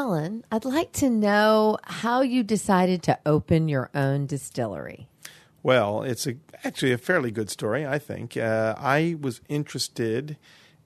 Alan, I'd like to know how you decided to open your own distillery. Well, it's actually a fairly good story, I think. I was interested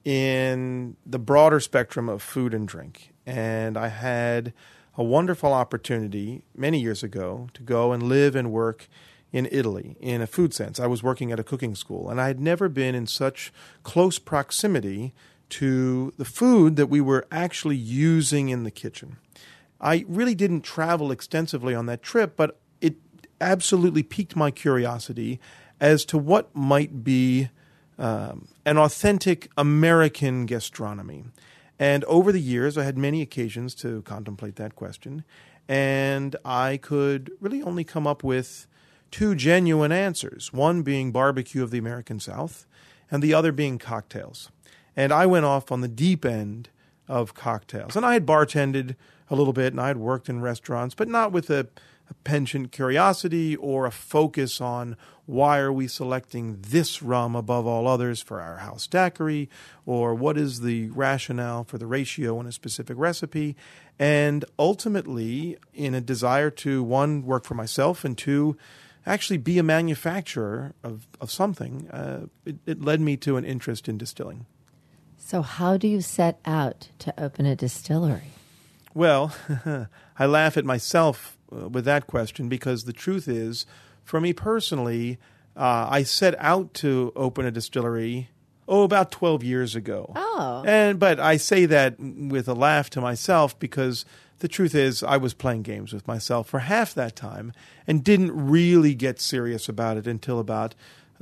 in the broader spectrum of food and drink, and I had a wonderful opportunity many years ago to go and live and work in Italy in a food sense. I was working at a cooking school, and I had never been in such close proximity to the food that we were actually using in the kitchen. I really didn't travel extensively on that trip, but it absolutely piqued my curiosity as to what might be an authentic American gastronomy. And over the years, I had many occasions to contemplate that question, and I could really only come up with two genuine answers, one being barbecue of the American South, and the other being cocktails. And I went off on the deep end of cocktails. And I had bartended a little bit, and I had worked in restaurants, but not with a penchant curiosity or a focus on why are we selecting this rum above all others for our house daiquiri, or what is the rationale for the ratio in a specific recipe. And ultimately, in a desire to, one, work for myself, and two, actually be a manufacturer of something, it led me to an interest in distilling. So how do you set out to open a distillery? Well, I laugh at myself with that question because the truth is, for me personally, I set out to open a distillery, about 12 years ago. Oh. But I say that with a laugh to myself because the truth is I was playing games with myself for half that time and didn't really get serious about it until about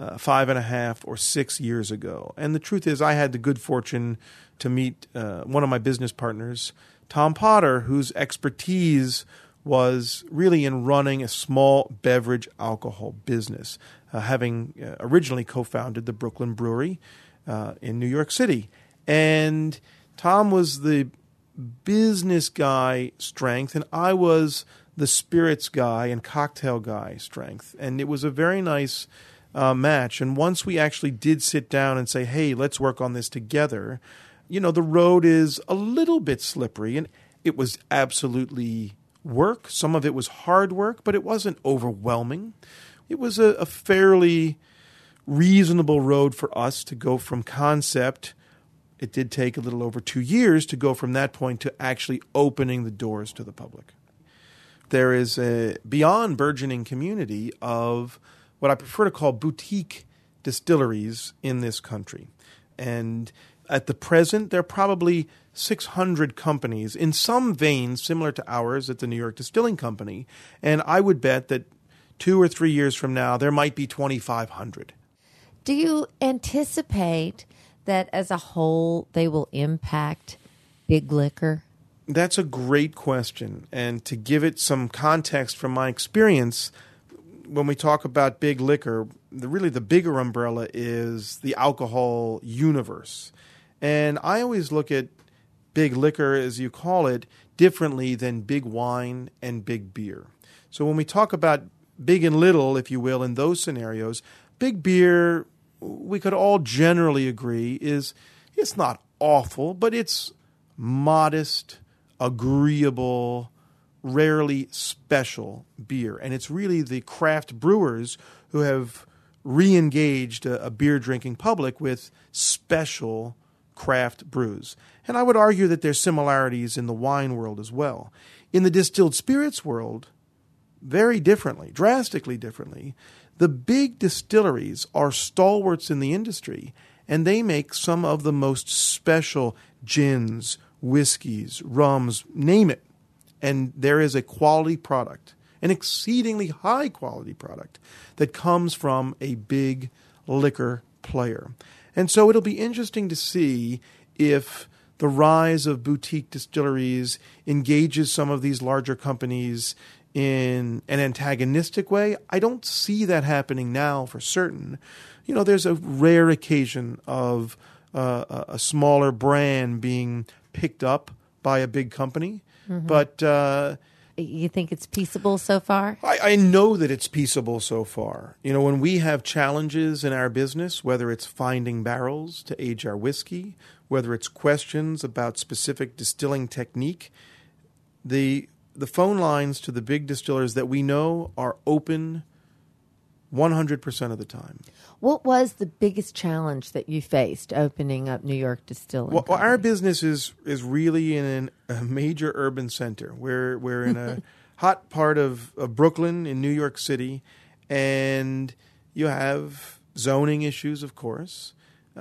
5.5 or 6 years ago. And the truth is I had the good fortune to meet one of my business partners, Tom Potter, whose expertise was really in running a small beverage alcohol business, having originally co-founded the Brooklyn Brewery in New York City. And Tom was the business guy strength, and I was the spirits guy and cocktail guy strength. And it was a very nice match. And once we actually did sit down and say, hey, let's work on this together, the road is a little bit slippery, and it was absolutely work. Some of it was hard work, but it wasn't overwhelming. It was a fairly reasonable road for us to go from concept. It did take a little over 2 years to go from that point to actually opening the doors to the public. There is a beyond burgeoning community of what I prefer to call boutique distilleries in this country. And at the present, there are probably 600 companies in some veins similar to ours at the New York Distilling Company. And I would bet that 2 or 3 years from now, there might be 2,500. Do you anticipate that as a whole they will impact big liquor? That's a great question. And to give it some context from my experience, when we talk about big liquor, really the bigger umbrella is the alcohol universe. And I always look at big liquor, as you call it, differently than big wine and big beer. So when we talk about big and little, if you will, in those scenarios, big beer, we could all generally agree, it's not awful, but it's modest, agreeable, rarely special beer. And it's really the craft brewers who have re-engaged a beer-drinking public with special craft brews. And I would argue that there's similarities in the wine world as well. In the distilled spirits world, very differently, drastically differently, the big distilleries are stalwarts in the industry, and they make some of the most special gins, whiskeys, rums, name it. And there is a quality product, an exceedingly high quality product that comes from a big liquor player. And so it'll be interesting to see if the rise of boutique distilleries engages some of these larger companies in an antagonistic way. I don't see that happening now for certain. There's a rare occasion of a smaller brand being picked up by a big company. Mm-hmm. But you think it's peaceable so far? I know that it's peaceable so far. When we have challenges in our business, whether it's finding barrels to age our whiskey, whether it's questions about specific distilling technique, the phone lines to the big distillers that we know are open 100% of the time. What was the biggest challenge that you faced opening up New York Distilling Well, Company? our business is really in a major urban center. We're in a hot part of Brooklyn in New York City, and you have zoning issues, of course.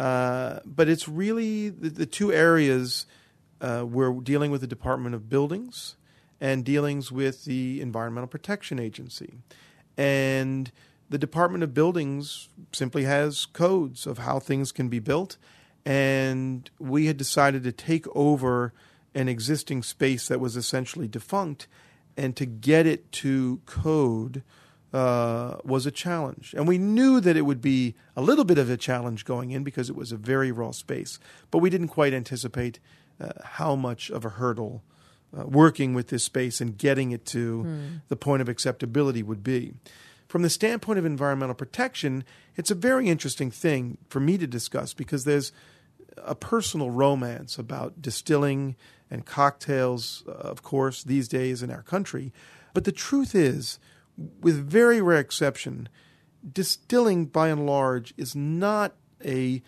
But it's really the two areas we're dealing with the Department of Buildings and dealings with the Environmental Protection Agency. And the Department of Buildings simply has codes of how things can be built, and we had decided to take over an existing space that was essentially defunct, and to get it to code was a challenge. And we knew that it would be a little bit of a challenge going in because it was a very raw space, but we didn't quite anticipate how much of a hurdle working with this space and getting it to the point of acceptability would be. From the standpoint of environmental protection, it's a very interesting thing for me to discuss because there's a personal romance about distilling and cocktails, of course, these days in our country. But the truth is, with very rare exception, distilling by and large is not a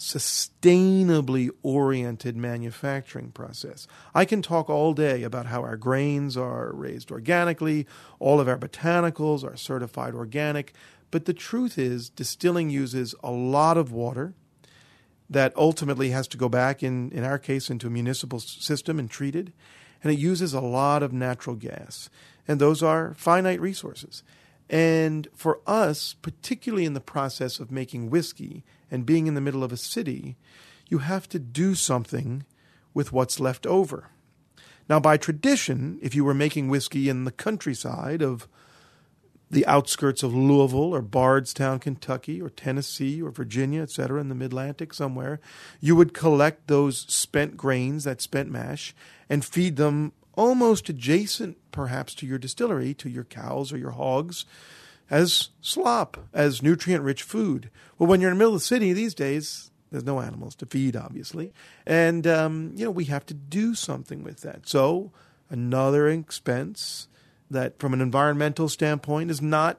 sustainably oriented manufacturing process. I can talk all day about how our grains are raised organically, all of our botanicals are certified organic, but the truth is distilling uses a lot of water that ultimately has to go back, in our case, into a municipal system and treated, and it uses a lot of natural gas, and those are finite resources. And for us, particularly in the process of making whiskey and being in the middle of a city, you have to do something with what's left over. Now, by tradition, if you were making whiskey in the countryside of the outskirts of Louisville or Bardstown, Kentucky, or Tennessee or Virginia, etc., in the Mid-Atlantic somewhere, you would collect those spent grains, that spent mash, and feed them almost adjacent, perhaps, to your distillery, to your cows or your hogs, as slop, as nutrient-rich food. Well, when you're in the middle of the city these days, there's no animals to feed, obviously. And, we have to do something with that. So another expense that, from an environmental standpoint, is not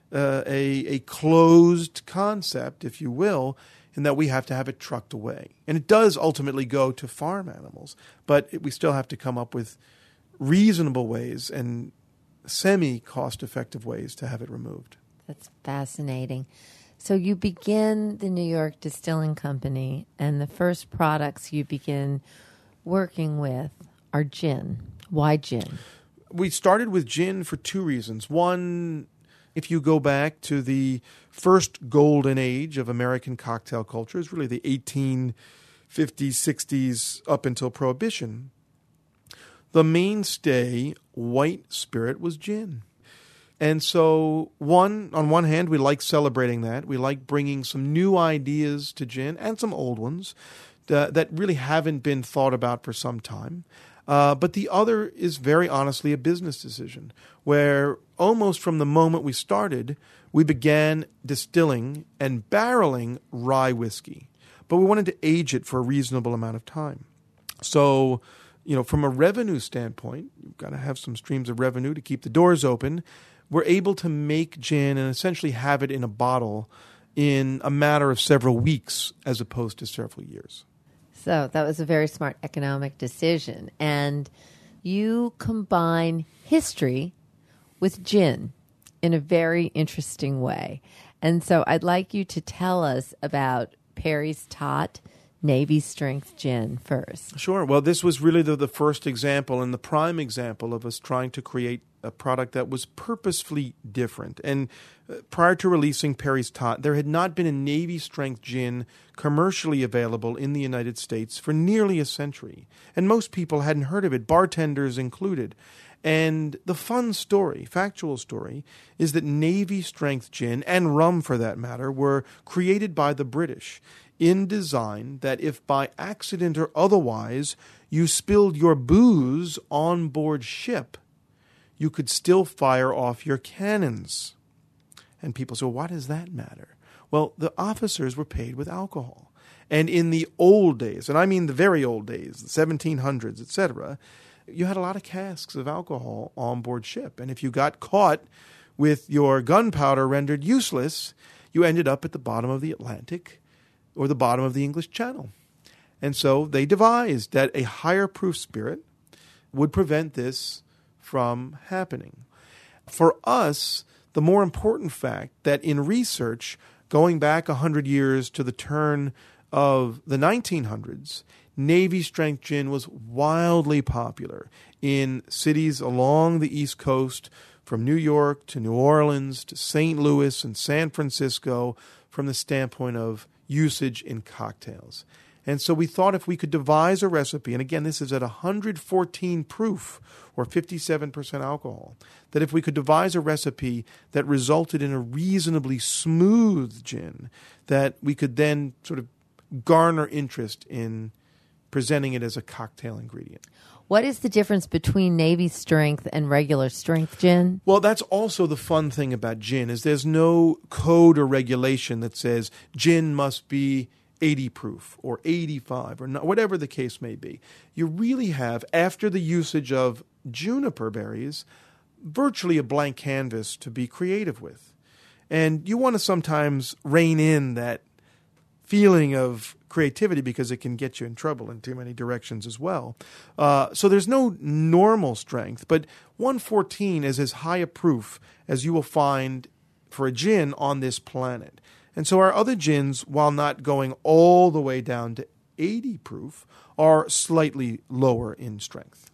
a closed concept, if you will, in that we have to have it trucked away. And it does ultimately go to farm animals, but we still have to come up with reasonable ways and semi-cost-effective ways to have it removed. That's fascinating. So you begin the New York Distilling Company, and the first products you begin working with are gin. Why gin? We started with gin for two reasons. One, if you go back to the first golden age of American cocktail culture, is really the 1850s, 60s up until Prohibition. The mainstay white spirit was gin. And so, on one hand, we like celebrating that. We like bringing some new ideas to gin and some old ones that really haven't been thought about for some time. But the other is very honestly a business decision, where almost from the moment we started, we began distilling and barreling rye whiskey. But we wanted to age it for a reasonable amount of time. So, from a revenue standpoint, you've got to have some streams of revenue to keep the doors open. We're able to make gin and essentially have it in a bottle in a matter of several weeks as opposed to several years. So that was a very smart economic decision. And you combine history with gin in a very interesting way. And so I'd like you to tell us about Perry's Tot Navy Strength Gin first. Sure. Well, this was really the first example and the prime example of us trying to create a product that was purposefully different. And prior to releasing Perry's Tot, there had not been a Navy Strength gin commercially available in the United States for nearly a century. And most people hadn't heard of it, bartenders included. And the fun story, factual story, is that Navy Strength gin, and rum for that matter, were created by the British in design that if by accident or otherwise you spilled your booze on board ship, you could still fire off your cannons. And people say, well, why does that matter? Well, the officers were paid with alcohol. And in the old days, and I mean the very old days, the 1700s, etc., you had a lot of casks of alcohol on board ship. And if you got caught with your gunpowder rendered useless, you ended up at the bottom of the Atlantic or the bottom of the English Channel. And so they devised that a higher proof spirit would prevent this from happening. For us, the more important fact that in research, going back 100 years to the turn of the 1900s, Navy strength gin was wildly popular in cities along the East Coast, from New York to New Orleans to St. Louis and San Francisco, from the standpoint of usage in cocktails. And so we thought if we could devise a recipe, and again, this is at 114 proof or 57% alcohol, that if we could devise a recipe that resulted in a reasonably smooth gin, that we could then sort of garner interest in presenting it as a cocktail ingredient. What is the difference between Navy strength and regular strength gin? Well, that's also the fun thing about gin, is there's no code or regulation that says gin must be 80 proof or 85 or not, whatever the case may be. You really have, after the usage of juniper berries, virtually a blank canvas to be creative with. And you want to sometimes rein in that feeling of creativity because it can get you in trouble in too many directions as well. So there's no normal strength, but 114 is as high a proof as you will find for a gin on this planet. And so our other gins, while not going all the way down to 80 proof, are slightly lower in strength.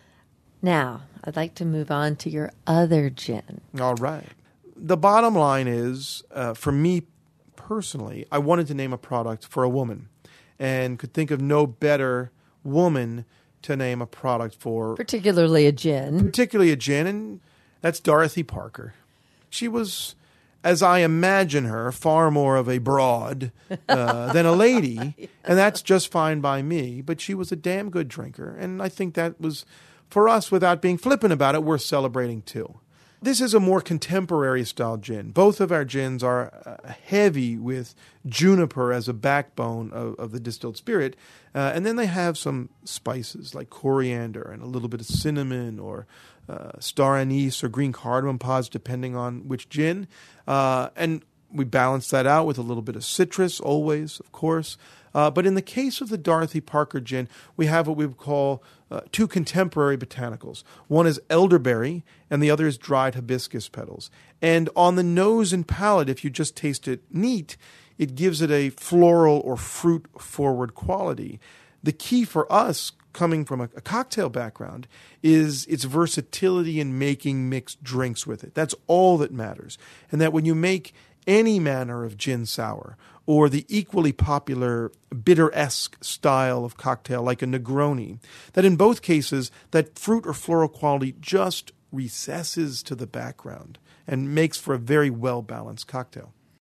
Now, I'd like to move on to your other gin. All right. The bottom line is, for me personally, I wanted to name a product for a woman and could think of no better woman to name a product for. Particularly a gin. And that's Dorothy Parker. She was, as I imagine her, far more of a broad than a lady, and that's just fine by me, but she was a damn good drinker, and I think that was, for us, without being flippant about it, worth celebrating too. This is a more contemporary style gin. Both of our gins are heavy with juniper as a backbone of the distilled spirit. And then they have some spices like coriander and a little bit of cinnamon or star anise or green cardamom pods, depending on which gin. And we balance that out with a little bit of citrus, always, of course. But in the case of the Dorothy Parker gin, we have what we would call two contemporary botanicals. One is elderberry, and the other is dried hibiscus petals. And on the nose and palate, if you just taste it neat, it gives it a floral or fruit-forward quality. The key for us, coming from a cocktail background, is its versatility in making mixed drinks with it. That's all that matters. And that when you make any manner of gin sour, or the equally popular bitter-esque style of cocktail like a Negroni, that in both cases, that fruit or floral quality just recesses to the background and makes for a very well-balanced cocktail.